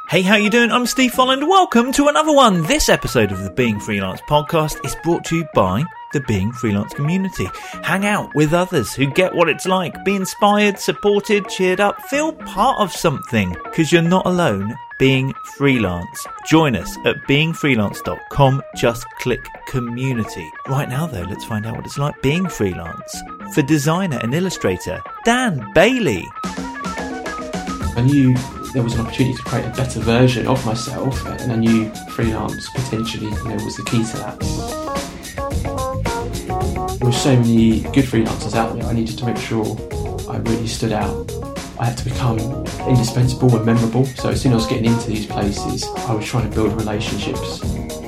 Hey, how you doing? I'm Steve Folland. Welcome to another one. This episode of the Being Freelance podcast is brought to you by the Being Freelance community. Hang out with others who get what it's like. Be inspired, supported, cheered up. Feel part of something, because you're not alone being freelance. Join us at beingfreelance.com. Just click community. Right now, though, let's find out what it's like being freelance for designer and illustrator Dan Bailey. I knew there was an opportunity to create a better version of myself, and I knew freelance potentially, was the key to that. There were so many good freelancers out there. I needed to make sure I really stood out. I had to become indispensable and memorable. So as soon as I was getting into these places, I was trying to build relationships.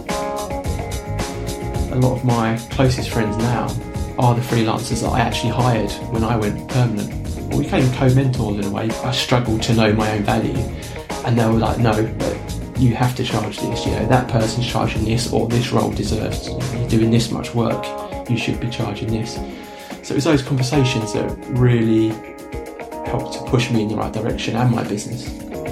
A lot of my closest friends now are the freelancers that I actually hired when I went permanent. We became co-mentors in a way. I struggled to know my own value, and they were like, no, but you have to charge this, that person's charging this, or this role deserves, you're doing this much work, you should be charging this. So it was those conversations that really helped to push me in the right direction and my business.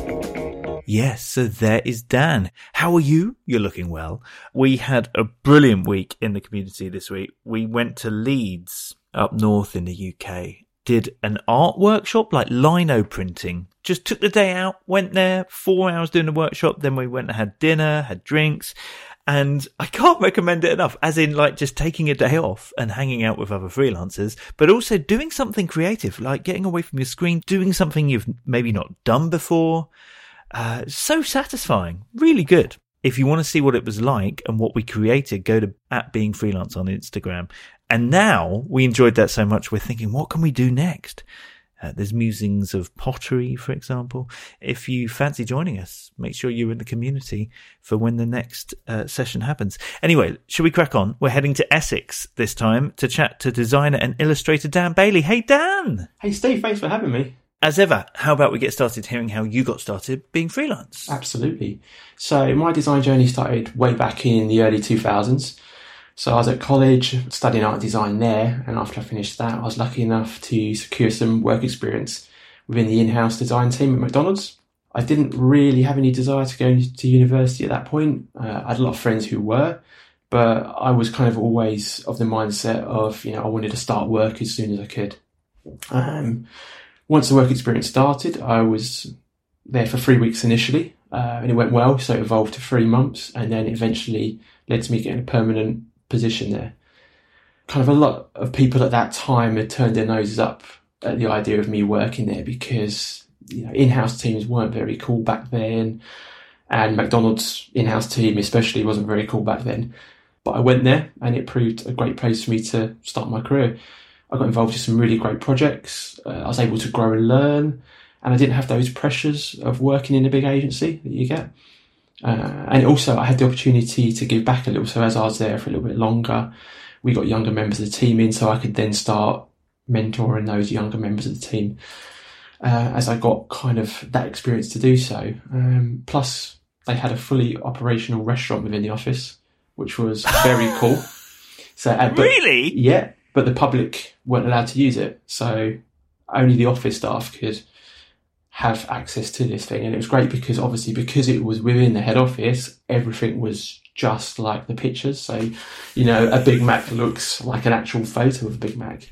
Yes, so there is Dan. How are you? You're looking well. We had a brilliant week in the community this week. We went to Leeds, up north in the UK, did an art workshop, like lino printing. Just took the day out, went there, 4 hours doing the workshop, then we went and had dinner, had drinks, and I can't recommend it enough, as in like just taking a day off and hanging out with other freelancers, but also doing something creative, like getting away from your screen, doing something you've maybe not done before. So satisfying, really good. If you want to see what it was like and what we created, go to @beingfreelance on Instagram. And now we enjoyed that so much, we're thinking, what can we do next? There's musings of pottery, for example. If you fancy joining us, make sure you're in the community for when the next session happens. Anyway, shall we crack on? We're heading to Essex this time to chat to designer and illustrator Dan Bailey. Hey, Dan! Hey, Steve, thanks for having me. As ever, how about we get started hearing how you got started being freelance? Absolutely. So my design journey started way back in the early 2000s. So I was at college studying art design there, and after I finished that, I was lucky enough to secure some work experience within the in-house design team at McDonald's. I didn't really have any desire to go to university at that point. I had a lot of friends who were, but I was kind of always of the mindset of, I wanted to start work as soon as I could. Once the work experience started, I was there for 3 weeks initially, and it went well, so it evolved to 3 months, and then eventually led to me getting a permanent position there. Kind of a lot of people at that time had turned their noses up at the idea of me working there because in-house teams weren't very cool back then, and McDonald's in-house team especially wasn't very cool back then. But I went there and it proved a great place for me to start my career. I got involved in some really great projects. I was able to grow and learn, and I didn't have those pressures of working in a big agency that you get. And also I had the opportunity to give back a little. So as I was there for a little bit longer, we got younger members of the team in, so I could then start mentoring those younger members of the team as I got kind of that experience to do so. Plus they had a fully operational restaurant within the office, which was very cool. So Really? Yeah, but the public weren't allowed to use it. So only the office staff could have access to this thing. And it was great because obviously because it was within the head office, everything was just like the pictures. So, a Big Mac looks like an actual photo of a Big Mac.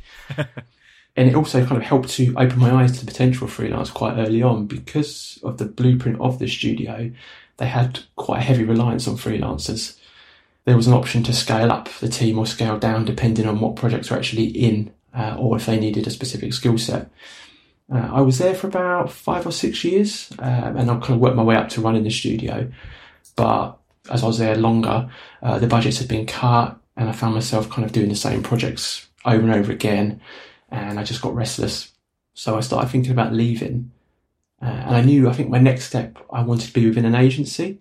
And it also kind of helped to open my eyes to the potential of freelance quite early on because of the blueprint of the studio. They had quite a heavy reliance on freelancers. There was an option to scale up the team or scale down depending on what projects were actually in or if they needed a specific skill set. I was there for about 5 or 6 years, and I kind of worked my way up to running the studio. But as I was there longer, the budgets had been cut, and I found myself kind of doing the same projects over and over again, and I just got restless. So I started thinking about leaving, and I think my next step, I wanted to be within an agency.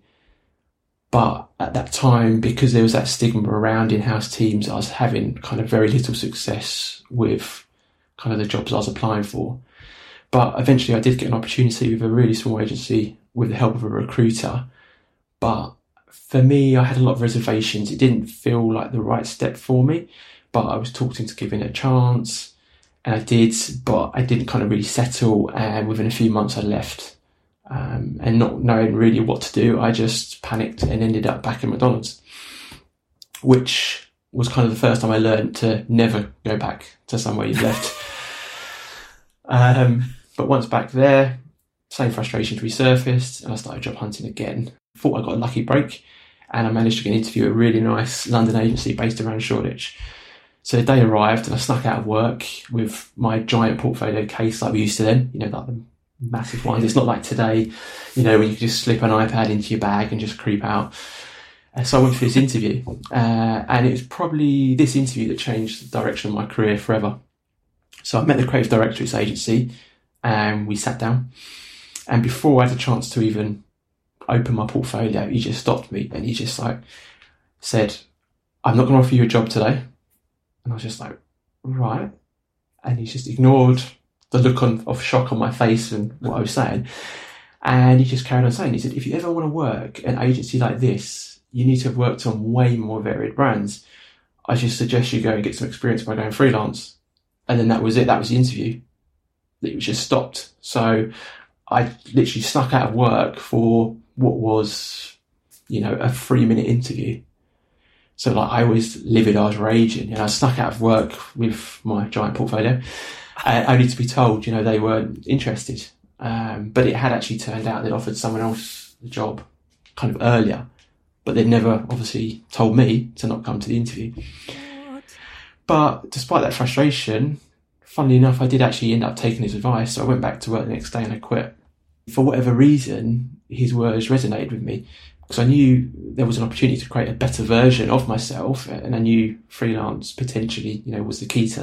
But at that time, because there was that stigma around in-house teams, I was having kind of very little success with kind of the jobs I was applying for. But eventually I did get an opportunity with a really small agency with the help of a recruiter. But for me, I had a lot of reservations. It didn't feel like the right step for me, but I was talked into giving it a chance. And I did, but I didn't kind of really settle. And within a few months I left. and not knowing really what to do, I just panicked and ended up back at McDonald's, which was kind of the first time I learned to never go back to somewhere you've left. But once back there, same frustrations resurfaced, and I started job hunting again. Thought I got a lucky break, and I managed to get an interview at a really nice London agency based around Shoreditch. So the day arrived, and I snuck out of work with my giant portfolio case like we used to then, like the massive ones. It's not like today, when you could just slip an iPad into your bag and just creep out. So I went for this interview, and it was probably this interview that changed the direction of my career forever. So I met the creative director of this agency, and we sat down. And before I had a chance to even open my portfolio, he just stopped me, and he just said, "I'm not going to offer you a job today." And I was just like, right. And he just ignored the look of shock on my face and what I was saying. And he just carried on saying, he said, "If you ever want to work at an agency like this, you need to have worked on way more varied brands. I just suggest you go and get some experience by going freelance." And then that was it. That was the interview. It was just stopped. So I literally snuck out of work for what was, a 3-minute interview. So I was livid, I was raging, I snuck out of work with my giant portfolio, only to be told, they weren't interested. But it had actually turned out they'd offered someone else the job kind of earlier, but they'd never obviously told me to not come to the interview. What? But despite that frustration, funnily enough, I did actually end up taking his advice. So I went back to work the next day and I quit. For whatever reason, his words resonated with me, because I knew there was an opportunity to create a better version of myself, and I knew freelance potentially, was the key to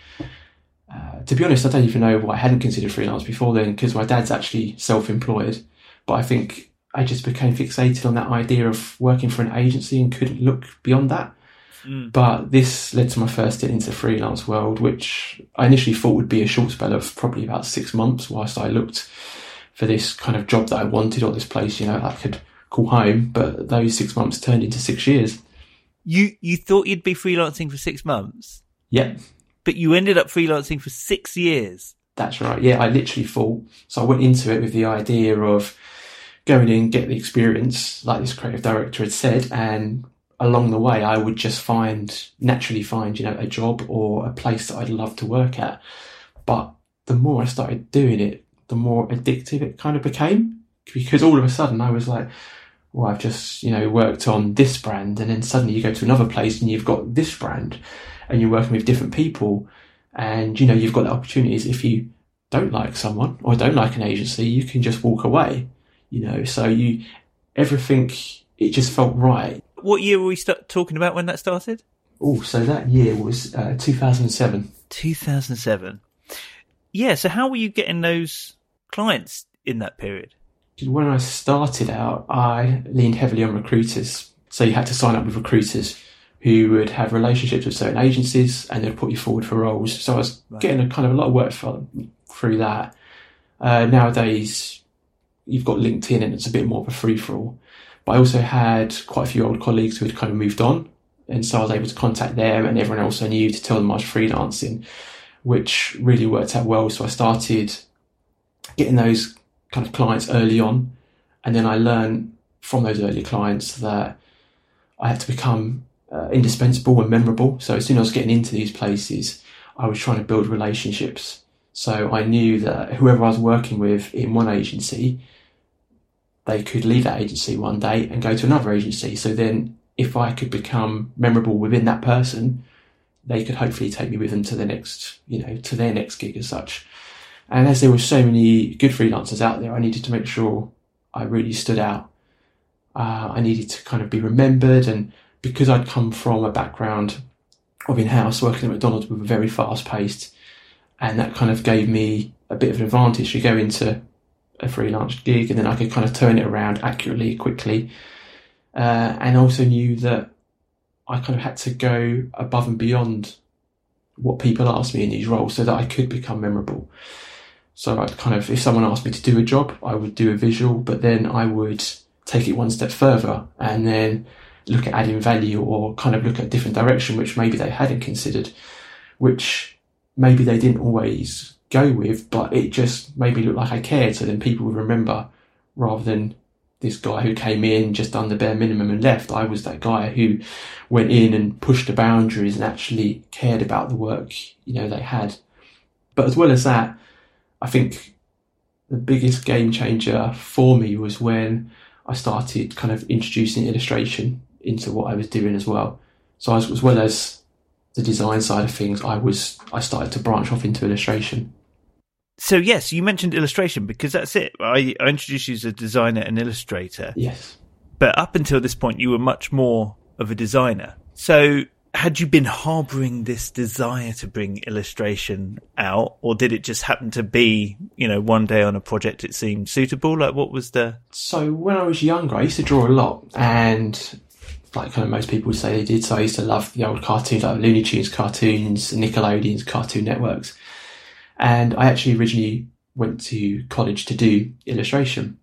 that. To be honest, I don't even know why I hadn't considered freelance before then, because my dad's actually self-employed, but I think I just became fixated on that idea of working for an agency and couldn't look beyond that. But this led to my first stint into the freelance world, which I initially thought would be a short spell of probably about 6 months whilst I looked for this kind of job that I wanted, or this place, I could call home. But those 6 months turned into 6 years. You thought you'd be freelancing for 6 months? Yep. But you ended up freelancing for 6 years? That's right. Yeah, I literally thought. So I went into it with the idea of going in, get the experience, like this creative director had said, and along the way I would just naturally find, a job or a place that I'd love to work at. But the more I started doing it, the more addictive it kind of became, because all of a sudden I was like, well, I've just, worked on this brand, and then suddenly you go to another place and you've got this brand, and you're working with different people, and, you've got the opportunities. If you don't like someone or don't like an agency, you can just walk away, so everything, it just felt right. What year were we talking about when that started? Oh, so that year was 2007. 2007. Yeah, so how were you getting those clients in that period? When I started out, I leaned heavily on recruiters. So you had to sign up with recruiters who would have relationships with certain agencies, and they'd put you forward for roles. So I was getting a lot of work through that. Nowadays, you've got LinkedIn, and it's a bit more of a free-for-all. But I also had quite a few old colleagues who had kind of moved on, and so I was able to contact them, and everyone else I knew, to tell them I was freelancing, which really worked out well. So I started getting those kind of clients early on, and then I learned from those early clients that I had to become indispensable and memorable. So as soon as I was getting into these places, I was trying to build relationships. So I knew that whoever I was working with in one agency, they could leave that agency one day and go to another agency. So then if I could become memorable within that person, they could hopefully take me with them to the next, to their next gig as such. And as there were so many good freelancers out there, I needed to make sure I really stood out. I needed to kind of be remembered, and because I'd come from a background of in-house working at McDonald's, we were very fast-paced, and that kind of gave me a bit of an advantage to go into a freelance gig, and then I could kind of turn it around accurately, quickly, and also knew that I kind of had to go above and beyond what people asked me in these roles so that I could become memorable. So I'd kind of, if someone asked me to do a job, I would do a visual, but then I would take it one step further and then look at adding value, or kind of look at a different direction, which maybe they hadn't considered, which maybe they didn't always go with, but it just made me look like I cared. So then people would remember rather than this guy who came in, just done the bare minimum and left. I was that guy who went in and pushed the boundaries and actually cared about the work, they had. But as well as that, I think the biggest game changer for me was when I started kind of introducing illustration into what I was doing as well. So as well as the design side of things, I started to branch off into illustration. So yes, you mentioned illustration because that's it. I introduced you as a designer and illustrator. Yes. But up until this point, you were much more of a designer. So had you been harbouring this desire to bring illustration out, or did it just happen to be, one day on a project it seemed suitable? Like, what was the... So when I was younger, I used to draw a lot, and like kind of most people would say they did. So I used to love the old cartoons, like Looney Tunes cartoons, Nickelodeon's Cartoon Networks. And I actually originally went to college to do illustration.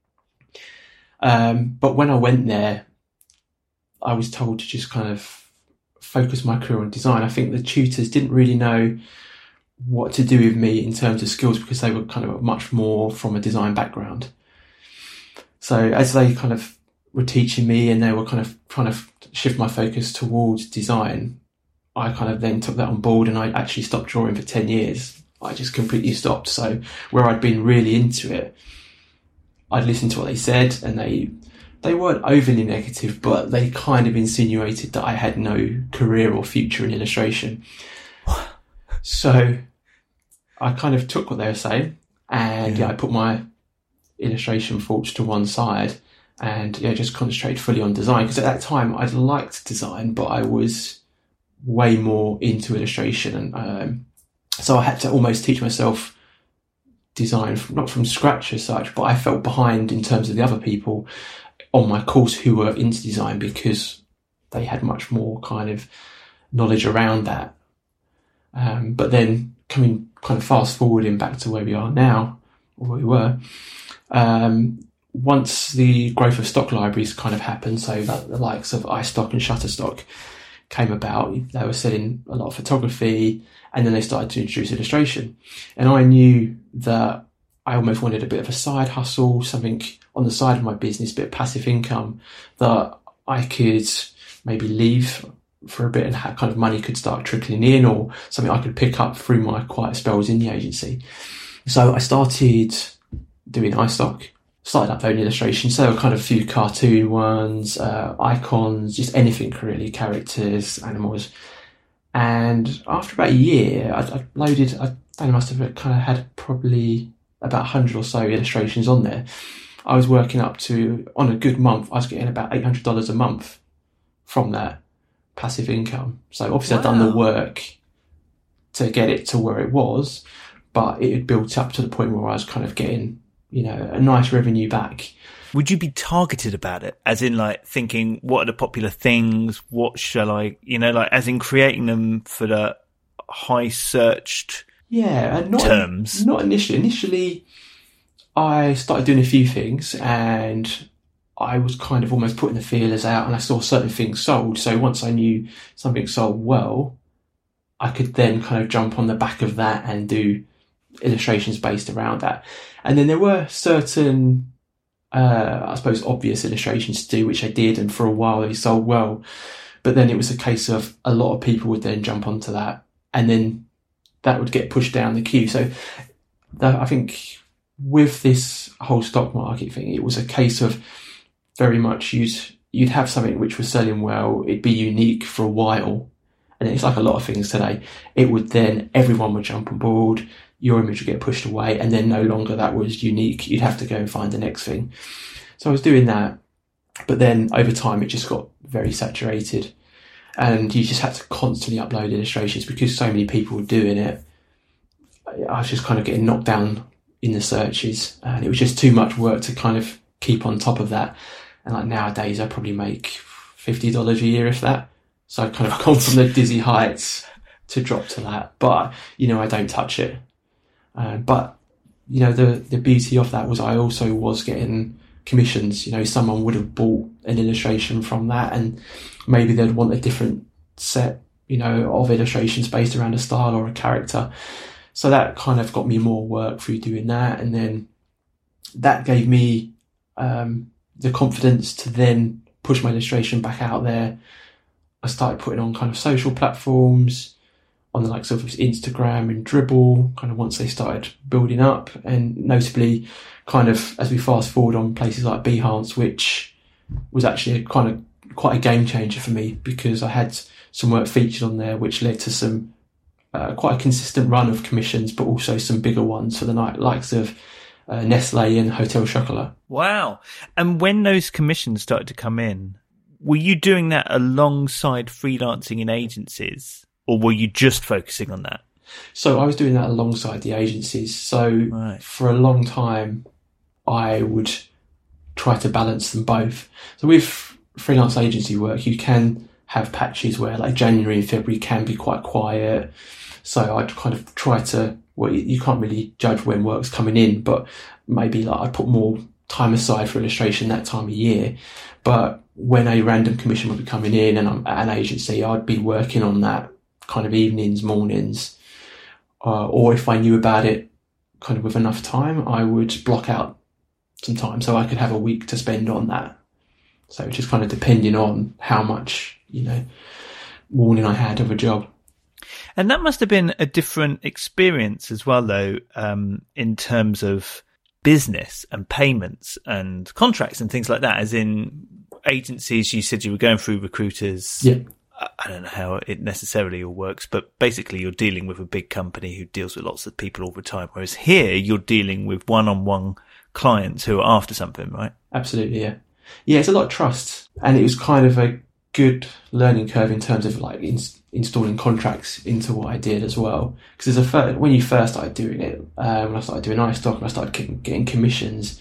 But when I went there, I was told to just kind of focus my career on design. I think the tutors didn't really know what to do with me in terms of skills because they were kind of much more from a design background. So as they kind of were teaching me and they were kind of trying to shift my focus towards design, I kind of then took that on board and I actually stopped drawing for 10 years. I just completely stopped. So where I'd been really into it, I'd listen to what they said and they weren't overly negative, but they kind of insinuated that I had no career or future in illustration. So I kind of took what they were saying and I put my illustration thoughts to one side and just concentrated fully on design. Because at that time I'd liked design, but I was way more into illustration. And so I had to almost teach myself design, not from scratch as such, but I felt behind in terms of the other people on my course who were into design because they had much more kind of knowledge around that. But then coming kind of fast forwarding back to where we are now, or where we were, once the growth of stock libraries kind of happened, so that the likes of iStock and Shutterstock came about, they were selling a lot of photography and then they started to introduce illustration. And I knew that I almost wanted a bit of a side hustle, something on the side of my business, a bit of passive income that I could maybe leave for a bit and kind of money could start trickling in, or something I could pick up through my quiet spells in the agency. So I started doing iStock, started uploading illustrations. So there were kind of a few cartoon ones, icons, just anything really, characters, animals. And after about a year, I uploaded, I must have kind of had probably about 100 or so illustrations on there. I was working up to, on a good month, I was getting about $800 a month from that passive income. So obviously I'd done the work to get it to where it was, but it had built up to the point where I was kind of getting, a nice revenue back. Would you be targeted about it? As in like thinking, what are the popular things? What shall I, as in creating them for the high searched terms? Not initially. Initially, I started doing a few things and I was kind of almost putting the feelers out and I saw certain things sold. So once I knew something sold well, I could then kind of jump on the back of that and do illustrations based around that. And then there were certain, I suppose, obvious illustrations to do, which I did. And for a while they sold well. But then it was a case of a lot of people would then jump onto that and then that would get pushed down the queue. So I think with this whole stock market thing, it was a case of very much you'd have something which was selling well, it'd be unique for a while, and it's like a lot of things today. It would then, everyone would jump on board, your image would get pushed away, and then no longer that was unique. You'd have to go and find the next thing. So I was doing that, but then over time it just got very saturated, and you just had to constantly upload illustrations because so many people were doing it. I was just kind of getting knocked down in the searches, and it was just too much work to kind of keep on top of that. And like nowadays I probably make $50 a year, if that. So I've kind of gone from the dizzy heights to drop to that, but I don't touch it. But the beauty of that was I also was getting commissions. Someone would have bought an illustration from that and maybe they'd want a different set of illustrations based around a style or a character. So that kind of got me more work through doing that. And then that gave me the confidence to then push my illustration back out there. I started putting on kind of social platforms on the likes of Instagram and Dribbble, kind of once they started building up, and notably kind of as we fast forward on places like Behance, which was actually quite a game changer for me, because I had some work featured on there which led to some quite a consistent run of commissions, but also some bigger ones for the likes of Nestle and Hotel Chocolat. Wow. And when those commissions started to come in, were you doing that alongside freelancing in agencies, or were you just focusing on that? So I was doing that alongside the agencies. So For a long time, I would try to balance them both. So with freelance agency work, you can have patches where like January and February can be quite quiet. So I'd kind of try to, well, you can't really judge when work's coming in, but maybe like I'd put more time aside for illustration that time of year. But when a random commission would be coming in and I'm at an agency, I'd be working on that kind of evenings, mornings, or if I knew about it kind of with enough time, I would block out some time so I could have a week to spend on that. So just kind of depending on how much, warning I had of a job. And that must have been a different experience as well, though, in terms of business and payments and contracts and things like that. As in agencies, you said you were going through recruiters. Yeah. I don't know how it necessarily all works, but basically you're dealing with a big company who deals with lots of people all the time. Whereas here you're dealing with one-on-one clients who are after something, right? Absolutely, yeah. Yeah, it's a lot of trust. And it was kind of a good learning curve in terms of like installing contracts into what I did as well. Because when you first started doing it, when I started doing iStock and I started getting commissions,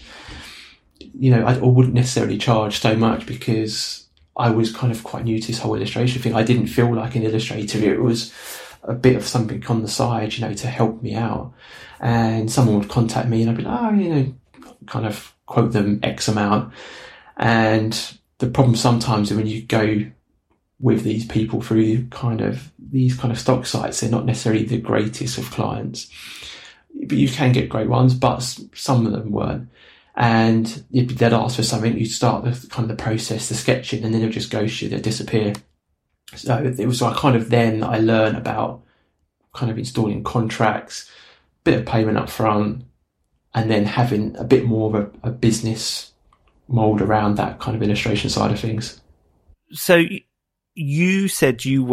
I wouldn't necessarily charge so much because I was kind of quite new to this whole illustration thing. I didn't feel like an illustrator. It was a bit of something on the side, to help me out. And someone would contact me and I'd be like, kind of quote them X amount. And the problem sometimes is when you go with these people through these kind of stock sites, they're not necessarily the greatest of clients, but you can get great ones, but some of them weren't. And they'd ask for something, you'd start the process, the sketching, and then they'll just ghost you, they'll disappear. So it was like kind of then that I learned about kind of installing contracts, bit of payment up front, and then having a bit more of a business mold around that kind of illustration side of things. So you said you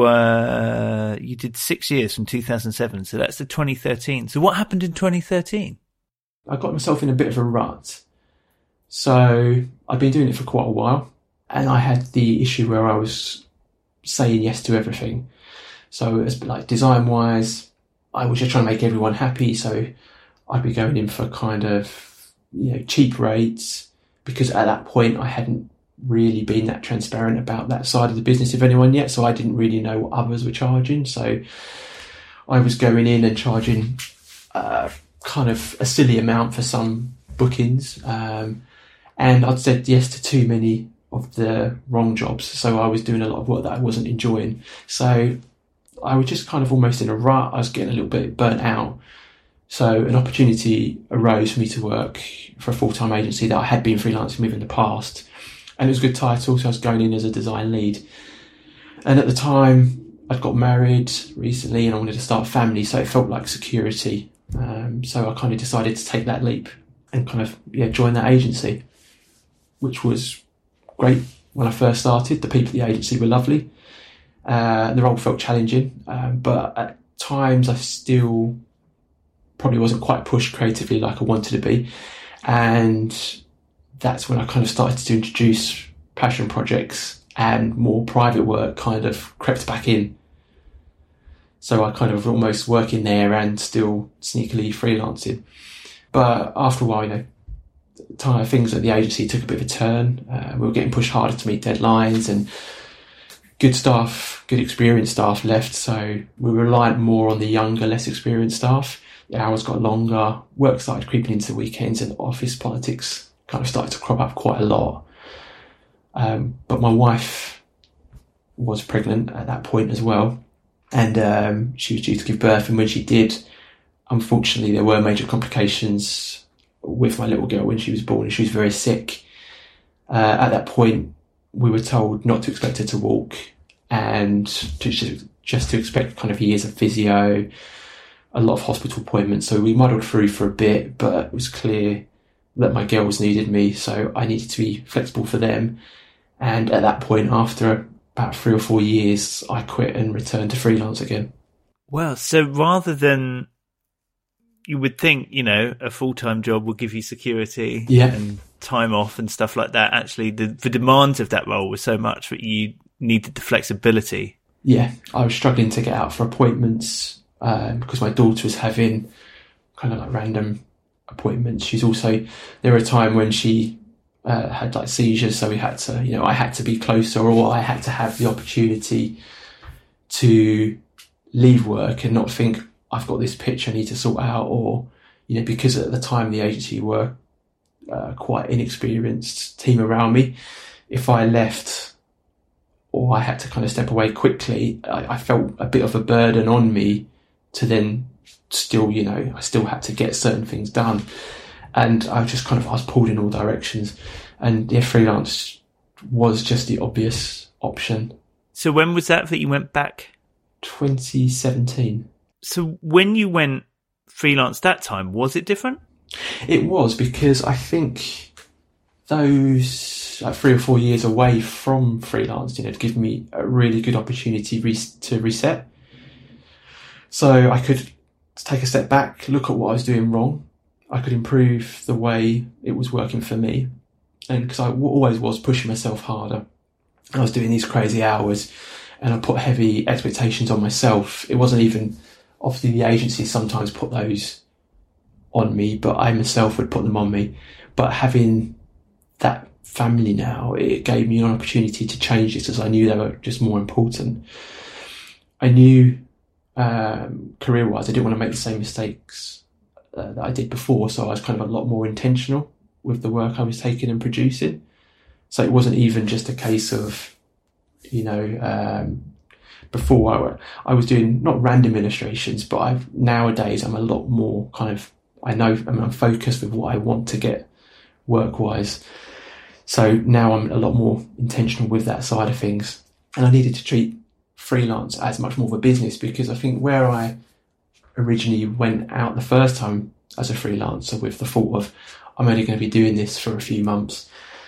did 6 years from 2007, so that's the 2013. So what happened in 2013? I got myself in a bit of a rut. So I'd been doing it for quite a while, and I had the issue where I was saying yes to everything. So it's like design wise, I was just trying to make everyone happy. So I'd be going in for kind of, cheap rates, because at that point I hadn't really been that transparent about that side of the business with anyone yet. So I didn't really know what others were charging. So I was going in and charging kind of a silly amount for some bookings. And I'd said yes to too many of the wrong jobs. So I was doing a lot of work that I wasn't enjoying. So I was just kind of almost in a rut. I was getting a little bit burnt out. So an opportunity arose for me to work for a full-time agency that I had been freelancing with in the past. And it was a good title, so I was going in as a design lead. And at the time, I'd got married recently and I wanted to start a family, so it felt like security. So I kind of decided to take that leap and kind of join that agency, which was great when I first started. The people at the agency were lovely. The role felt challenging, but at times I still probably wasn't quite pushed creatively like I wanted to be. And that's when I kind of started to introduce passion projects, and more private work kind of crept back in. So I kind of almost working there and still sneakily freelancing. But after a while, things at the agency took a bit of a turn. We were getting pushed harder to meet deadlines, and good experienced staff left. So we were reliant more on the younger, less experienced staff. The hours got longer, work started creeping into weekends, and office politics kind of started to crop up quite a lot. But my wife was pregnant at that point as well. And she was due to give birth. And when she did, unfortunately, there were major complications with my little girl when she was born. She was very sick. At that point, we were told not to expect her to walk and just to expect kind of years of physio, a lot of hospital appointments. So we muddled through for a bit, but it was clear that my girls needed me, so I needed to be flexible for them. And at that point, after about 3 or 4 years, I quit and returned to freelance again. Well, so rather than, you would think, a full-time job would give you security and time off and stuff like that. Actually, the demands of that role were so much that you needed the flexibility. Yeah, I was struggling to get out for appointments because my daughter was having kind of like random appointments. There were a time when she had like seizures, so we had to, I had to be closer, or I had to have the opportunity to leave work and not think, I've got this pitch I need to sort out, or, because at the time the agency were quite inexperienced team around me. If I left or I had to kind of step away quickly, I felt a bit of a burden on me to then still, I still had to get certain things done. And I was pulled in all directions. And freelance was just the obvious option. So when was that you went back? 2017. So when you went freelance that time, was it different? It was, because I think those 3 or 4 years away from freelance, give me a really good opportunity to reset. So I could take a step back, look at what I was doing wrong. I could improve the way it was working for me. And because I always was pushing myself harder, I was doing these crazy hours and I put heavy expectations on myself. It wasn't even, obviously the agency sometimes put those on me, but I myself would put them on me. But having that family now, it gave me an opportunity to change it, as I knew they were just more important. I knew career-wise, I didn't want to make the same mistakes that I did before, so I was kind of a lot more intentional with the work I was taking and producing. So it wasn't even just a case of, before I was doing not random illustrations, but nowadays I'm a lot more I'm focused with what I want to get work-wise. So now I'm a lot more intentional with that side of things. And I needed to treat freelance as much more of a business, because I think where I originally went out the first time as a freelancer with the thought of, I'm only going to be doing this for a few months,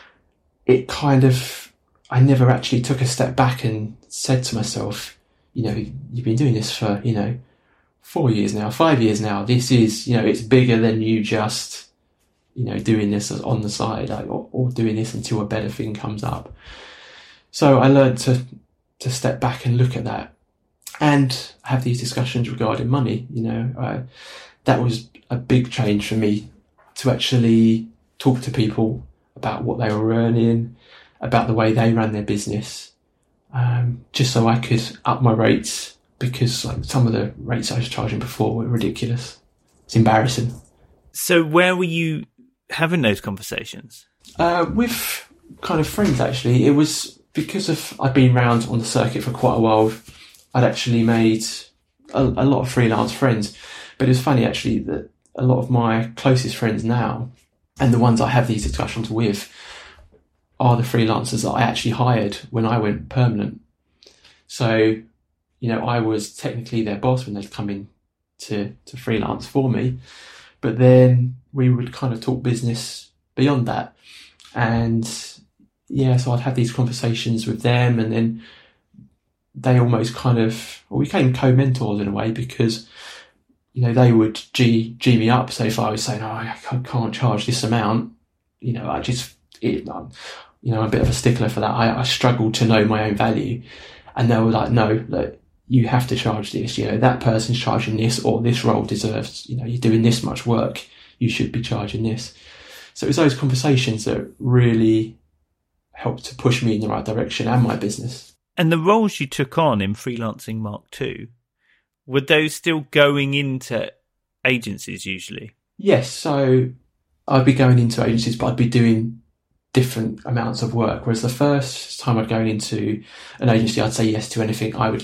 I never actually took a step back and said to myself, you've been doing this for, 4 years now, 5 years now. This is, it's bigger than you just, doing this on the side, or doing this until a better thing comes up. So I learned to step back and look at that and have these discussions regarding money. That was a big change for me, to actually talk to people about what they were earning, about the way they ran their business, just so I could up my rates, because some of the rates I was charging before were ridiculous. It's embarrassing. So where were you having those conversations? With kind of friends, actually. It was because I'd been around on the circuit for quite a while. I'd actually made a lot of freelance friends. But it was funny, actually, that a lot of my closest friends now, and the ones I have these discussions with, are the freelancers that I actually hired when I went permanent. So, I was technically their boss when they'd come in to freelance for me. But then we would kind of talk business beyond that. And so I'd have these conversations with them, and then they almost we became co-mentors in a way, because, they would G me up. So if I was saying, I can't charge this amount, I'm a bit of a stickler for that. I struggle to know my own value. And they were like, no, look, you have to charge this. That person's charging this, or this role deserves, you're doing this much work, you should be charging this. So it was those conversations that really helped to push me in the right direction and my business. And the roles you took on in Freelancing Mark II, were those still going into agencies usually? Yes. So I'd be going into agencies, but I'd be doing different amounts of work. Whereas the first time I'd go into an agency, I'd say yes to anything. I'd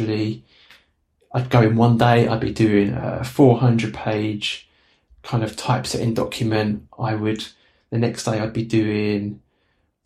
go in one day, I'd be doing a 400-page kind of typesetting document. The next day I'd be doing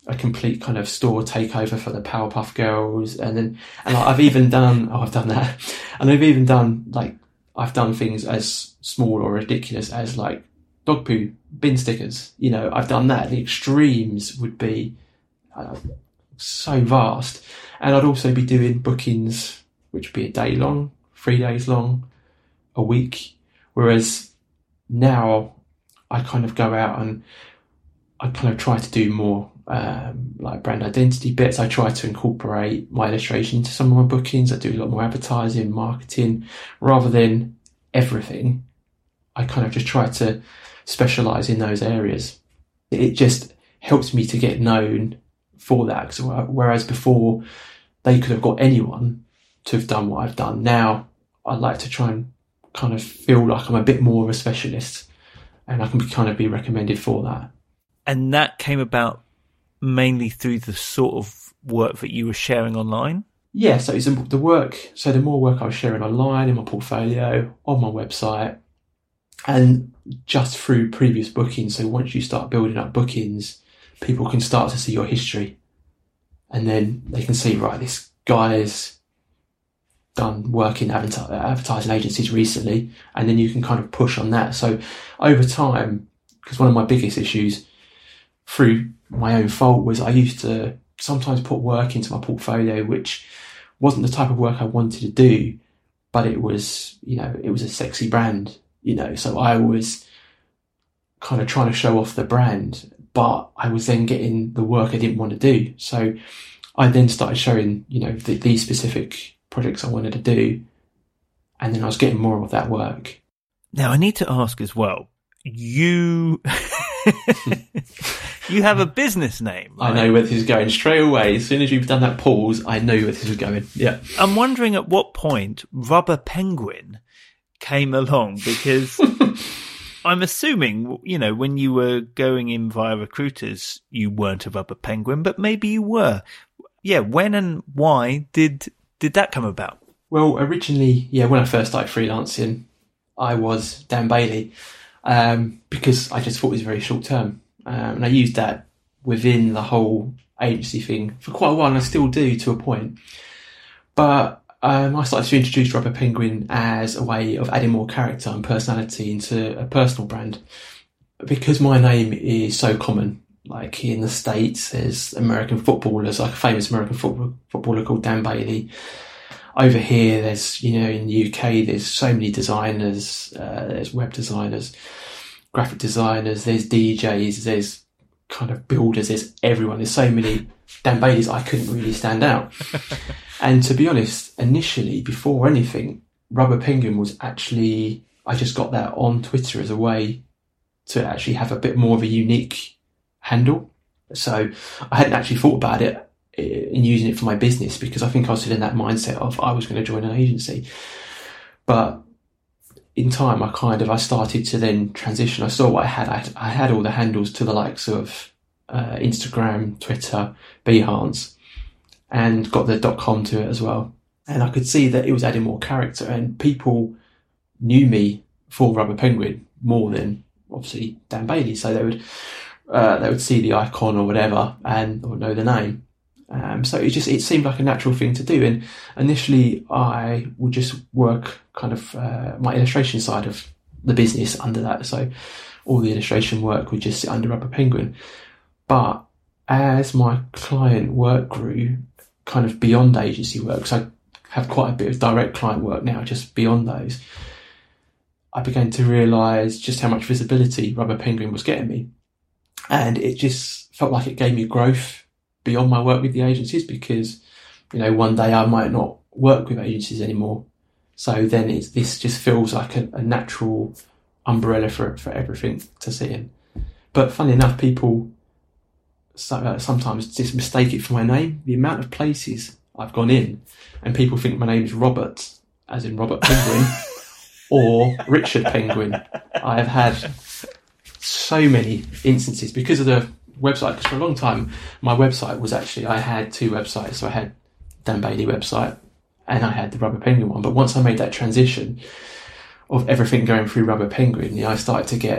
a complete kind of store takeover for the Powerpuff Girls, and I've even done I've done that, and I've even done I've done things as small or ridiculous as like dog poo bin stickers. I've done that. The extremes would be so vast, and I'd also be doing bookings which would be a day long, 3 days long, a week, whereas now I kind of go out and I kind of try to do more like brand identity bits. I try to incorporate my illustration into some of my bookings. I do a lot more advertising, marketing, rather than everything. I kind of just try to specialise in those areas. It just helps me to get known for that. Whereas before, they could have got anyone to have done what I've done. Now, I like to try and kind of feel like I'm a bit more of a specialist, and I can kind of be recommended for that. And that came about mainly through the sort of work that you were sharing online? Yeah, so it's the work. So the more work I was sharing online, in my portfolio, on my website, and just through previous bookings. So once you start building up bookings, people can start to see your history, and then they can see, right, this guy's done work in advertising agencies recently, and then you can kind of push on that. So over time, because one of my biggest issues through my own fault was I used to sometimes put work into my portfolio which wasn't the type of work I wanted to do, but it was, it was a sexy brand, so I was kind of trying to show off the brand, but I was then getting the work I didn't want to do. So I then started showing, these specific projects I wanted to do, and then I was getting more of that work. Now I need to ask as well, you you have a business name, right? I know where this is going straight away. As soon as you've done that pause, I know where this is going. Yeah. I'm wondering at what point Rubber Penguin came along, because I'm assuming, when you were going in via recruiters, you weren't a Rubber Penguin, but maybe you were. Yeah, when and why did that come about? Well, originally, when I first started freelancing, I was Dan Bailey, because I just thought it was very short term. And I used that within the whole agency thing for quite a while, and I still do to a point. But I started to introduce Rubber Penguin as a way of adding more character and personality into a personal brand. Because my name is so common, like here in the States, there's American footballers, like a famous American footballer called Dan Bailey. Over here, there's, in the UK, there's so many designers, there's web designers, graphic designers, there's DJs, there's kind of builders, there's everyone. There's so many Dan Baileys, I couldn't really stand out. And to be honest, initially, before anything, Rubber Penguin was actually, I just got that on Twitter as a way to actually have a bit more of a unique handle. So I hadn't actually thought about it in using it for my business, because I think I was still in that mindset of I was going to join an agency. But in time, I started to then transition. I saw what I had. I had all the handles to the likes of Instagram, Twitter, Behance, and got the .com to it as well. And I could see that it was adding more character, and people knew me for Rubber Penguin more than obviously Dan Bailey. So they would see the icon or whatever or know the name. So it seemed like a natural thing to do. And initially I would just work kind of my illustration side of the business under that. So all the illustration work would just sit under Rubber Penguin. But as my client work grew kind of beyond agency work, so I have quite a bit of direct client work now, just beyond those, I began to realise just how much visibility Rubber Penguin was getting me. And it just felt like it gave me growth beyond my work with the agencies, because, one day I might not work with agencies anymore. So then this just feels like a natural umbrella for everything to sit in. But funny enough, people sometimes just mistake it for my name. The amount of places I've gone in and people think my name is Robert, as in Robert Penguin, or Richard Penguin. I have had so many instances because of the website, because for a long time my website was actually, I had two websites. So I had Dan Bailey website and I had the Rubber Penguin one. But once I made that transition of everything going through Rubber Penguin, I started to get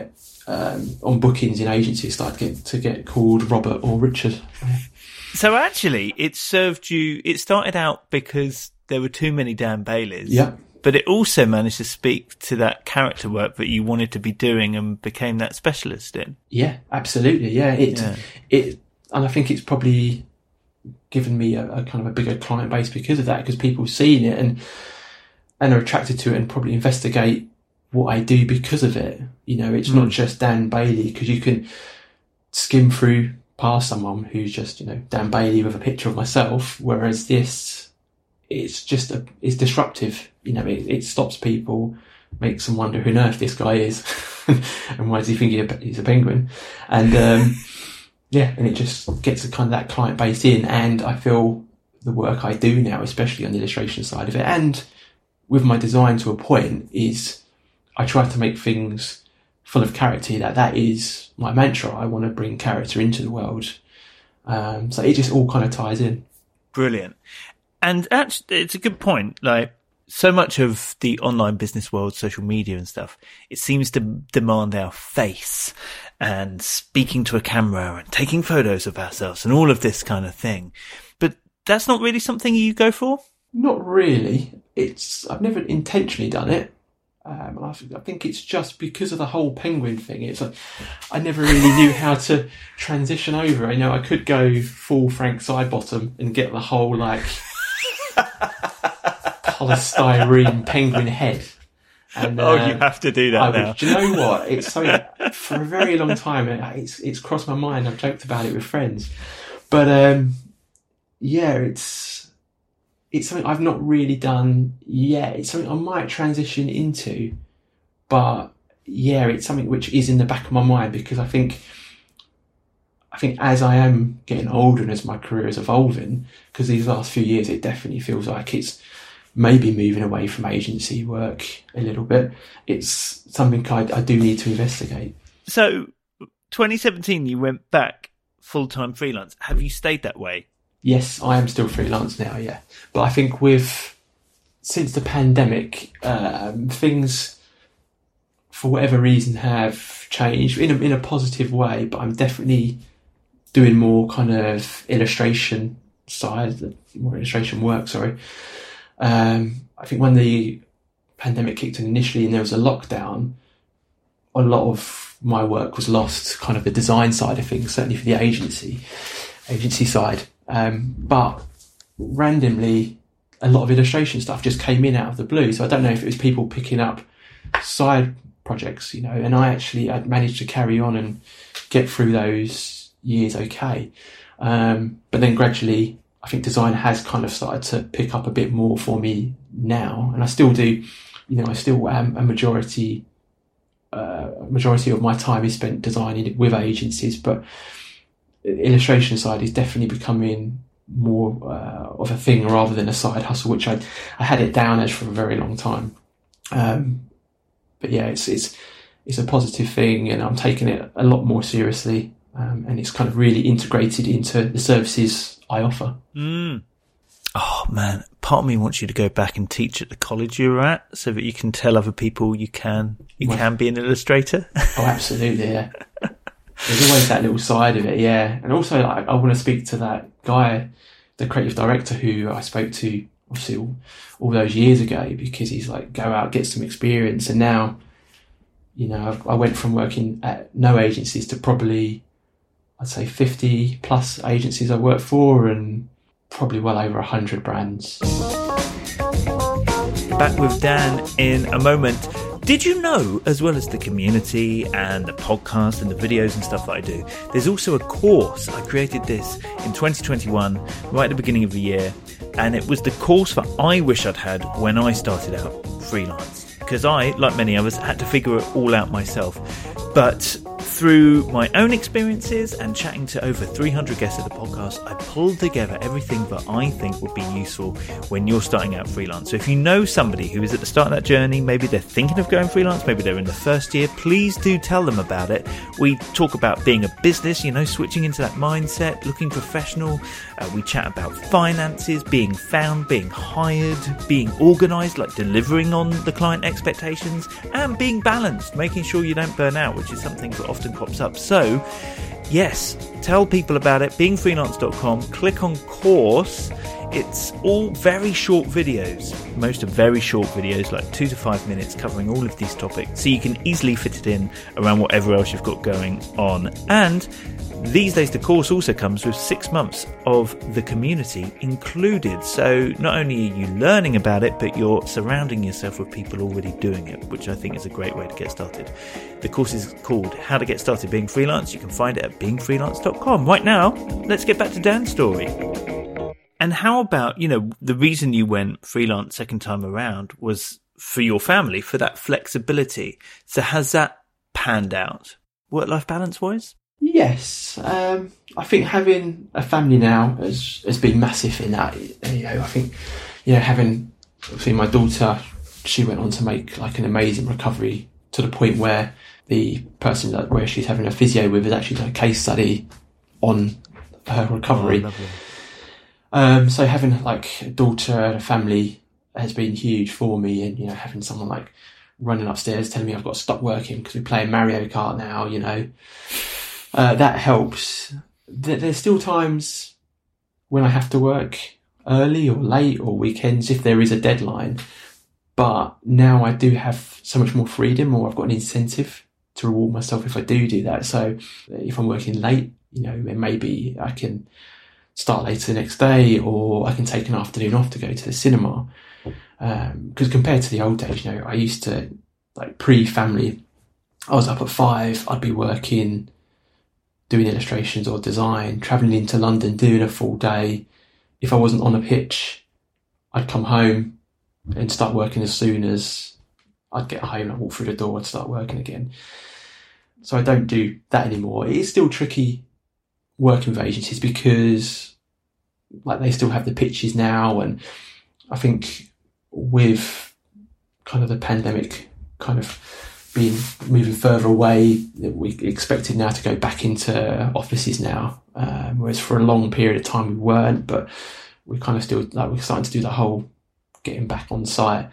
on bookings in agencies started to get called Robert or Richard. So actually, it served you. It started out because there were too many Dan Baileys. Yeah. But it also managed to speak to that character work that you wanted to be doing and became that specialist in. Yeah, absolutely. Yeah. And I think it's probably given me a kind of a bigger client base because of that, because people have seen it and are attracted to it and probably investigate what I do because of it. It's not just Dan Bailey, because you can skim through past someone who's just, Dan Bailey with a picture of myself, whereas this, it's disruptive. It stops people, makes them wonder who on earth this guy is and why does he think he's a penguin. And and it just gets a kind of that client base in. And I feel the work I do now, especially on the illustration side of it and with my design to a point, is I try to make things full of character. That is my mantra. I want to bring character into the world. So it just all kind of ties in. Brilliant. And actually, it's a good point. Like, so much of the online business world, social media and stuff, it seems to demand our face and speaking to a camera and taking photos of ourselves and all of this kind of thing. But that's not really something you go for? Not really. I've never intentionally done it. I think it's just because of the whole penguin thing. It's like I never really knew how to transition over. I could go full Frank Sidebottom and get the whole polystyrene penguin head. And, you have to do that now. Do you know what? It's something for a very long time. It's crossed my mind. I've joked about it with friends, but it's something I've not really done yet. It's something I might transition into, but it's something which is in the back of my mind, because I think as I am getting older and as my career is evolving, because these last few years it definitely feels like it's maybe moving away from agency work a little bit. It's something I do need to investigate. So 2017 you went back full-time freelance. Have you stayed that way? Yes, I am still freelance now, yeah. But I think since the pandemic, things, for whatever reason, have changed in a positive way, but I'm definitely doing more kind of illustration work, sorry. I think when the pandemic kicked in initially and there was a lockdown, a lot of my work was lost, kind of the design side of things, certainly for the agency side. But randomly, a lot of illustration stuff just came in out of the blue. So I don't know if it was people picking up side projects, and I'd managed to carry on and get through those years okay. But then gradually, I think design has kind of started to pick up a bit more for me now. And I still do, I still am a majority of my time is spent designing with agencies, but illustration side is definitely becoming more of a thing rather than a side hustle, which I had it down as for a very long time. But yeah, it's a positive thing, and I'm taking it a lot more seriously, and it's kind of really integrated into the services I offer. Oh man, part of me wants you to go back and teach at the college you were at, so that you can tell other people you can be an illustrator. Oh, absolutely, yeah. There's always that little side of it, yeah. And also, I want to speak to that guy, the creative director who I spoke to, obviously, all those years ago, because he's like, go out, get some experience. And now, I went from working at no agencies to probably, I'd say 50 plus agencies I work for, and probably well over 100 brands. Back with Dan in a moment. Did you know, as well as the community and the podcast and the videos and stuff that I do, there's also a course. I created this in 2021, right at the beginning of the year, and it was the course that I wish I'd had when I started out freelance, because I, like many others, had to figure it all out myself. But Through my own experiences and chatting to over 300 guests of the podcast, I pulled together everything that I think would be useful when you're starting out freelance. So if you know somebody who is at the start of that journey, maybe they're thinking of going freelance, maybe they're in the first year, please do tell them about it. We talk about being a business, switching into that mindset, looking professional. We chat about finances, being found, being hired, being organised, like delivering on the client expectations, and being balanced, making sure you don't burn out, which is something that often crops up. So, yes, tell people about it. Beingfreelance.com, click on course. It's all very short videos. Most are very short videos, like 2 to 5 minutes, covering all of these topics, so you can easily fit it in around whatever else you've got going on. And these days, the course also comes with 6 months of the community included. So not only are you learning about it, but you're surrounding yourself with people already doing it, which I think is a great way to get started. The course is called How to Get Started Being Freelance. You can find it at beingfreelance.com. Right now, let's get back to Dan's story. And how about, the reason you went freelance second time around was for your family, for that flexibility. So has that panned out work-life balance-wise? Yes, I think having a family now has been massive in that. I think, having, obviously my daughter, she went on to make like an amazing recovery to the point where the person where she's having a physio with has actually done a case study on her recovery. So having like a daughter and a family has been huge for me, and having someone like running upstairs telling me I've got to stop working because we're playing Mario Kart now, that helps. There's still times when I have to work early or late or weekends if there is a deadline, but now I do have so much more freedom, or I've got an incentive to reward myself if I do that. So if I'm working late, then maybe I can start later the next day, or I can take an afternoon off to go to the cinema. Because compared to the old days, I used to, like pre-family, I was up at 5, I'd be working, doing illustrations or design, travelling into London, doing a full day. If I wasn't on a pitch, I'd come home and start working as soon as I'd get home. I'd walk through the door, I'd start working again. So I don't do that anymore. It is still tricky working with agencies because like they still have the pitches now, and I think with kind of the pandemic kind of being moving further away, we expected now to go back into offices now, whereas for a long period of time we weren't, but we kind of still we're starting to do the whole getting back on site.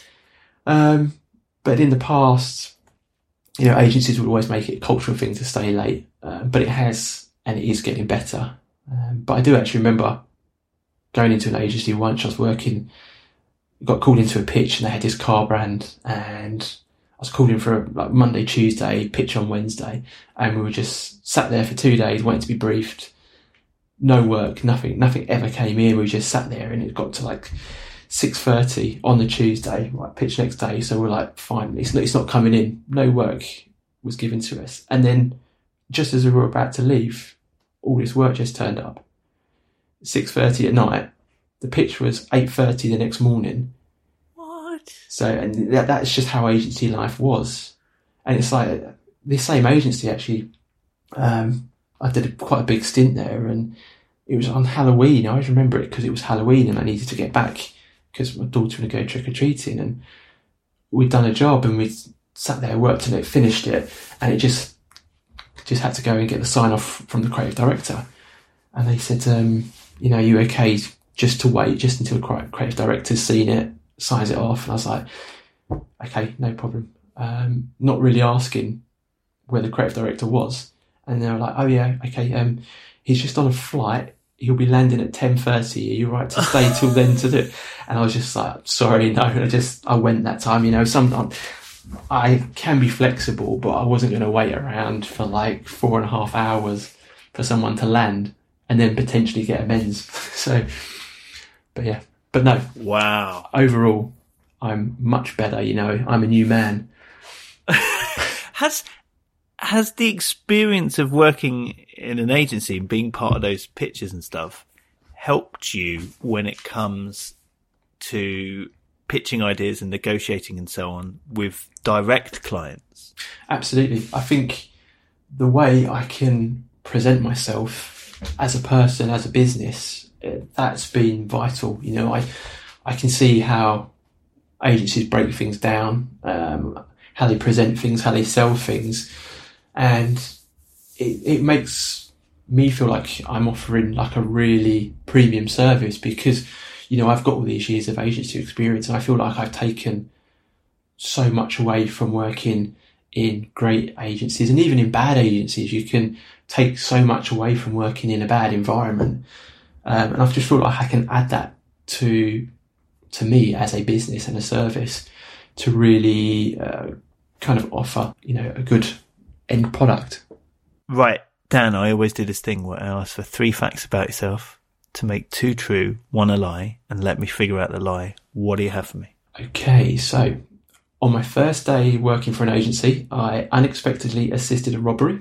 But in the past, agencies would always make it a cultural thing to stay late, but it has, and it is getting better. But I do actually remember going into an agency once. I was working, got called into a pitch, and they had this car brand, and I was called in for Monday, Tuesday, pitch on Wednesday, and we were just sat there for 2 days waiting to be briefed. No work, nothing ever came in. We just sat there, and it got to 6:30 on the Tuesday, pitch next day. So we're fine, it's not coming in. No work was given to us. And then just as we were about to leave, all this work just turned up. 6:30 at night. The pitch was 8:30 the next morning. What? So, and that's just how agency life was. And it's this same agency actually, I did quite a big stint there, and it was on Halloween. I always remember it because it was Halloween and I needed to get back because my daughter would go trick-or-treating, and we'd done a job and we'd sat there, worked on it, finished it, and it just had to go and get the sign-off from the creative director. And they said, are you okay just to wait just until the creative director's seen it, signs it off? And I was like, okay, no problem. Not really asking where the creative director was. And they were like, oh yeah, okay, he's just on a flight. He'll be landing at 10:30. Are you right to stay till then to do it? And I was just like, sorry, no. I went that time. Sometimes I can be flexible, but I wasn't going to wait around for 4.5 hours for someone to land and then potentially get amends. So, but yeah, but no. Wow. Overall, I'm much better. I'm a new man. Has the experience of working in an agency and being part of those pitches and stuff helped you when it comes to pitching ideas and negotiating and so on with direct clients? Absolutely. I think the way I can present myself as a person, as a business, that's been vital. You know, I can see how agencies break things down, how they present things, how they sell things, and it makes me feel like I'm offering like a really premium service because, you know, I've got all these years of agency experience and I feel like I've taken so much away from working in great agencies, and even in bad agencies you can take so much away from working in a bad environment, and I just feel like I can add that to me as a business and a service to really kind of offer, you know, a good end product. Right, Dan, I always do this thing where I ask for 3 facts about yourself to make 2 true, 1 a lie, and let me figure out the lie. What do you have for me? Okay, so on my first day working for an agency, I unexpectedly assisted a robbery.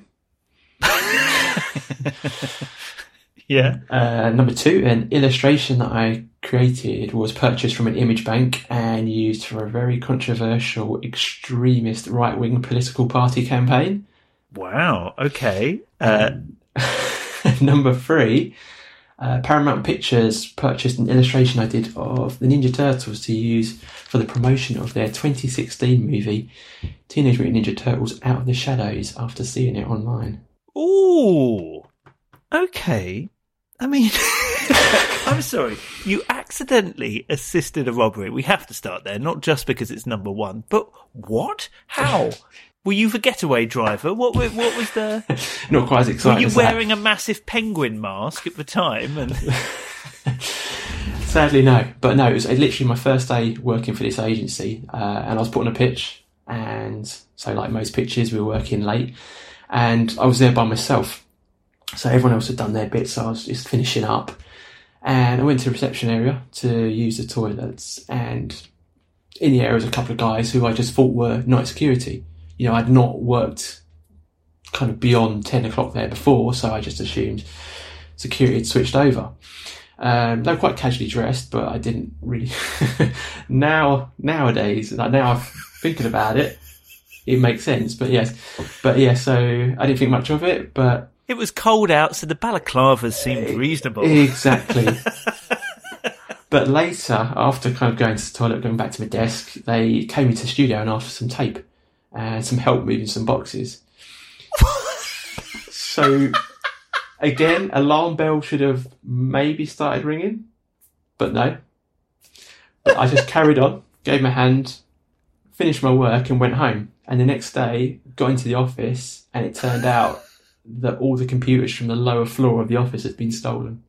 Yeah. Number 2, an illustration that I created was purchased from an image bank and used for a very controversial extremist right-wing political party campaign. Wow, okay. Number 3, Paramount Pictures purchased an illustration I did of the Ninja Turtles to use for the promotion of their 2016 movie, Teenage Mutant Ninja Turtles Out of the Shadows, after seeing it online. Ooh, okay. I mean, I'm sorry, you accidentally assisted a robbery. We have to start there, not just because it's number 1, but what? How? Were you the getaway driver? What was the... Not quite as exciting. Were you as wearing that. a massive penguin mask at the time? And Sadly, no. But no, it was literally my first day working for this agency, and I was put on a pitch, and so like most pitches, we were working late, and I was there by myself. So everyone else had done their bits, so I was just finishing up, and I went to the reception area to use the toilets, and in the area was a couple of guys who I just thought were night security. You know, I'd not worked kind of beyond 10 o'clock there before, so I just assumed security had switched over. They were quite casually dressed, but I didn't really... Nowadays, like now I'm thinking about it, it makes sense, but yeah, so I didn't think much of it, but... It was cold out, so the balaclavas seemed reasonable. Exactly. But later, after kind of going to the toilet, going back to my desk, they came into the studio and asked for some tape and some help moving some boxes. So, again, alarm bell should have maybe started ringing, but no. But I just carried on, gave my hand, finished my work and went home. And the next day, got into the office and it turned out that all the computers from the lower floor of the office had been stolen.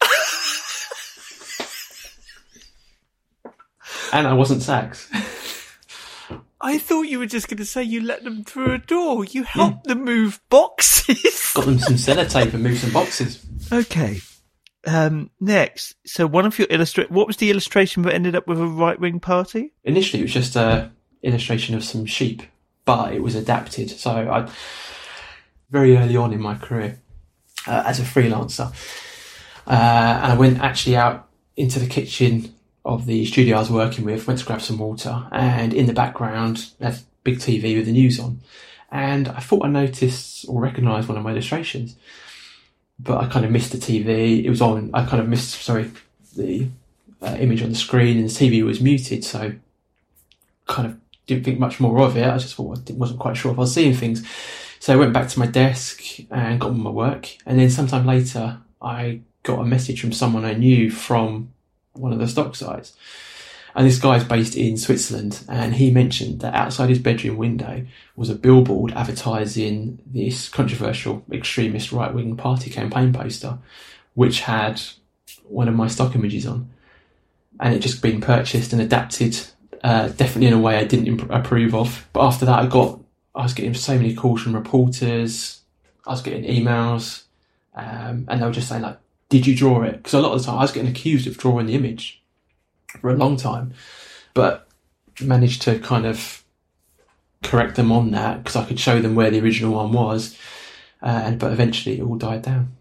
And I wasn't sacked. I thought you were just going to say you let them through a door. You helped them move boxes. Got them some sellotape and moved some boxes. Okay. Next. So one of your what was the illustration that ended up with a right-wing party? Initially, it was just an illustration of some sheep, but it was adapted. So very early on in my career as a freelancer, and I went actually out into the kitchen of the studio I was working with, went to grab some water, and in the background, there's a big TV with the news on. And I thought I noticed or recognised one of my illustrations, but I kind of missed the TV. It was on, I kind of missed, the image on the screen, and the TV was muted, so kind of didn't think much more of it. I just thought I wasn't quite sure if I was seeing things. So I went back to my desk and got on my work, and then sometime later, I got a message from someone I knew from one of the stock sites, and this guy's based in Switzerland, and he mentioned that outside his bedroom window was a billboard advertising this controversial extremist right-wing party campaign poster, which had one of my stock images on, and it just been purchased and adapted, definitely in a way I didn't approve of. But after that, I was getting so many calls from reporters, I was getting emails, and they were just saying like, did you draw it? Because a lot of the time I was getting accused of drawing the image for a long time, but managed to kind of correct them on that because I could show them where the original one was, but eventually it all died down.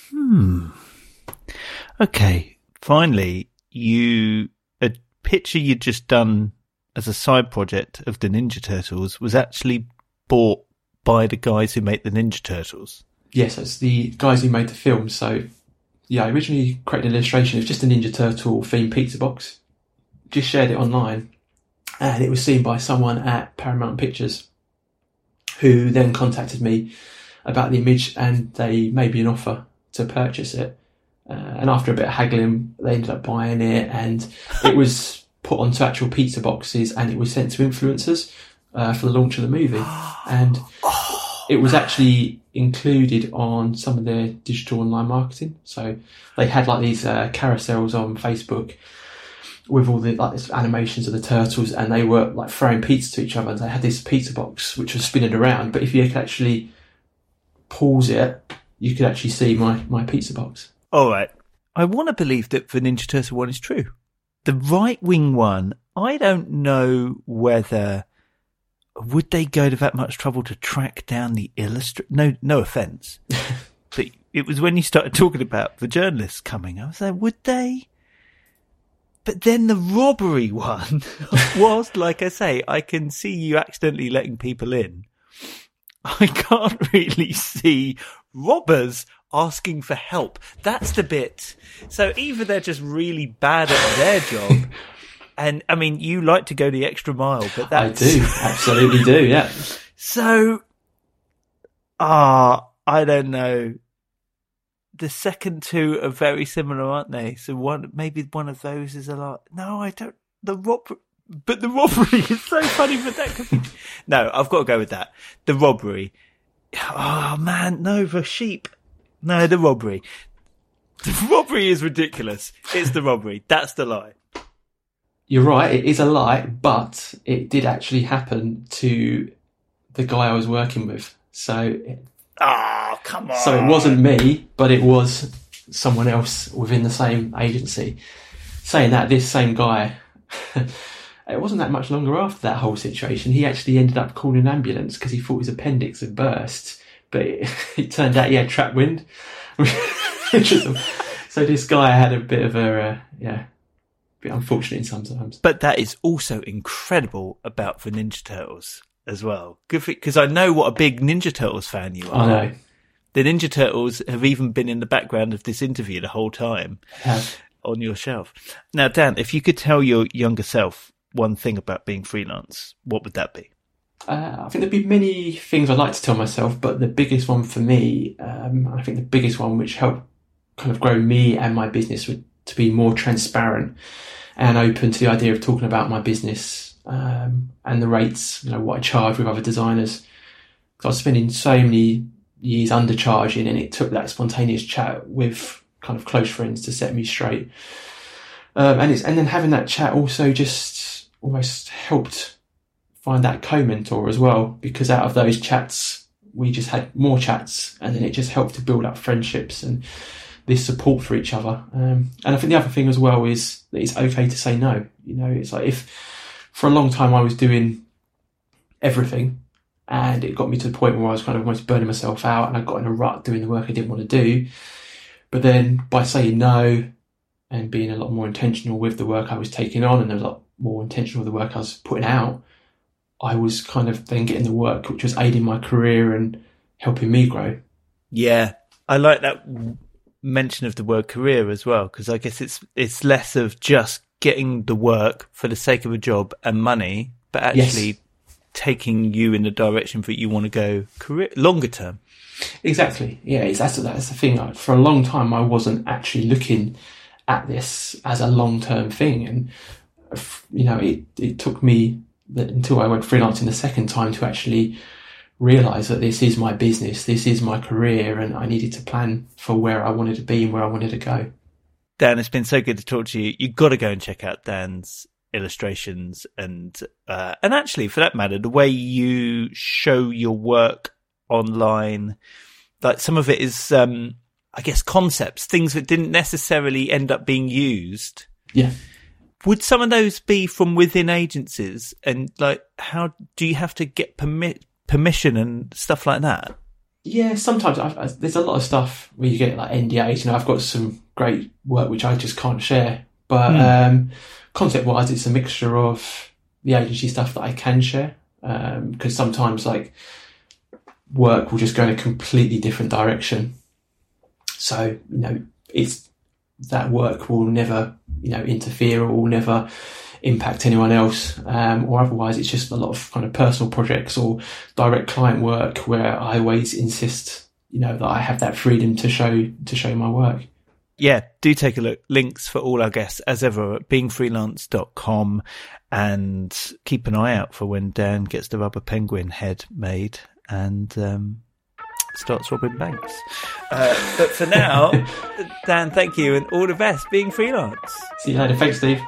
Okay, finally, a picture you'd just done as a side project of the Ninja Turtles was actually bought by the guys who make the Ninja Turtles. Yes, it's the guys who made the film. So, yeah, I originally created an illustration. It was just a Ninja Turtle themed pizza box. Just shared it online, and it was seen by someone at Paramount Pictures, who then contacted me about the image, and they made me an offer to purchase it. And after a bit of haggling, they ended up buying it, and it was put onto actual pizza boxes, and it was sent to influencers for the launch of the movie. And it was actually included on some of their digital online marketing. So they had like these carousels on Facebook with all the like this animations of the turtles, and they were like throwing pizza to each other. And they had this pizza box which was spinning around, but if you could actually pause it, you could actually see my pizza box. All right. I want to believe that the Ninja Turtle one is true. The right-wing one, I don't know whether... Would they go to that much trouble to track down the illustrator? No offence. But it was when you started talking about the journalists coming. I was like, would they? But then the robbery one was, like I say, I can see you accidentally letting people in. I can't really see robbers asking for help. That's the bit. So either they're just really bad at their job, and I mean, you like to go the extra mile, but that's... I do, absolutely do, yeah. So, I don't know. The second two are very similar, aren't they? So maybe one of those is a lot. No, I don't. But the robbery is so funny, but that could be... No, I've got to go with that. The robbery. Oh, man, no, the sheep. No, the robbery. The robbery is ridiculous. It's the robbery. That's the lie. You're right, it is a lie, but it did actually happen to the guy I was working with. So... Oh, come on. So it wasn't me, but it was someone else within the same agency. Saying that, this same guy... It wasn't that much longer after that whole situation. He actually ended up calling an ambulance because he thought his appendix had burst. But it turned out he had trapped wind. So this guy had a bit of a, bit unfortunate sometimes. But that is also incredible about the Ninja Turtles as well. Because I know what a big Ninja Turtles fan you are. I know. The Ninja Turtles have even been in the background of this interview the whole time on your shelf. Now, Dan, if you could tell your younger self one thing about being freelance, what would that be? I think there'd be many things I'd like to tell myself, but the biggest one for me, I think the biggest one which helped kind of grow me and my business would to be more transparent and open to the idea of talking about my business and the rates, what I charge with other designers. Because I was spending so many years undercharging, and it took that spontaneous chat with kind of close friends to set me straight. And then having that chat also just almost helped find that co-mentor as well, because out of those chats, we just had more chats, and then it just helped to build up friendships and this support for each other. And I think the other thing as well is that it's okay to say no. It's like if for a long time I was doing everything, and it got me to the point where I was kind of almost burning myself out, and I got in a rut doing the work I didn't want to do. But then by saying no and being a lot more intentional with the work I was taking on, and a lot more intentional with the work I was putting out, I was kind of then getting the work which was aiding my career and helping me grow. Yeah, I like that mention of the word career as well, because I guess it's less of just getting the work for the sake of a job and money, but actually taking you in the direction that you want to go career longer term. Exactly. Yeah, that's the thing. For a long time, I wasn't actually looking at this as a long-term thing, and it took me until I went freelancing the second time to actually realise that this is my business, this is my career, and I needed to plan for where I wanted to be and where I wanted to go. Dan, it's been so good to talk to you. You've got to go and check out Dan's illustrations and actually, for that matter, the way you show your work online. Like some of it is, I guess, concepts, things that didn't necessarily end up being used. Yeah. Would some of those be from within agencies? And like, how do you have to get permission and stuff like that? Yeah, sometimes there's a lot of stuff where you get like NDAs. I've got some great work which I just can't share. But concept-wise, it's a mixture of the agency stuff that I can share. Because sometimes, like, work will just go in a completely different direction. So, it's that work will never, interfere or will never impact anyone else, or otherwise it's just a lot of kind of personal projects or direct client work where I always insist, that I have that freedom to show my work. Yeah, do take a look. Links for all our guests, as ever, at beingfreelance.com, and keep an eye out for when Dan gets the rubber penguin head made and starts robbing banks. But for now, Dan, thank you, and all the best being freelance. See you later. Thanks, Steve.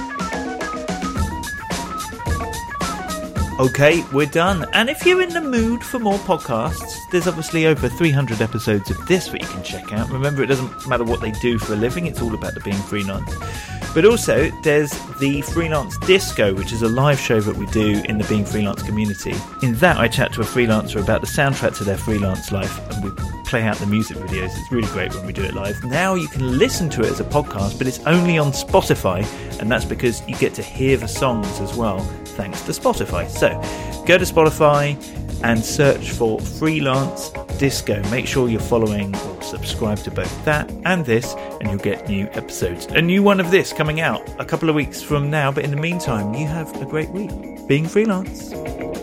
Okay, we're done. And if you're in the mood for more podcasts, there's obviously over 300 episodes of this that you can check out. Remember, it doesn't matter what they do for a living, it's all about the being freelance. But also, there's the Freelance Disco, which is a live show that we do in the Being Freelance community. In that, I chat to a freelancer about the soundtrack to their freelance life, and we play out the music videos. It's really great when we do it live. Now you can listen to it as a podcast, but it's only on Spotify, and that's because you get to hear the songs as well, thanks to Spotify. So go to Spotify and search for Freelance Disco. Make sure you're following or subscribe to both that and this, and you'll get new episodes. A new one of this coming out a couple of weeks from now, but in the meantime, you have a great week being freelance.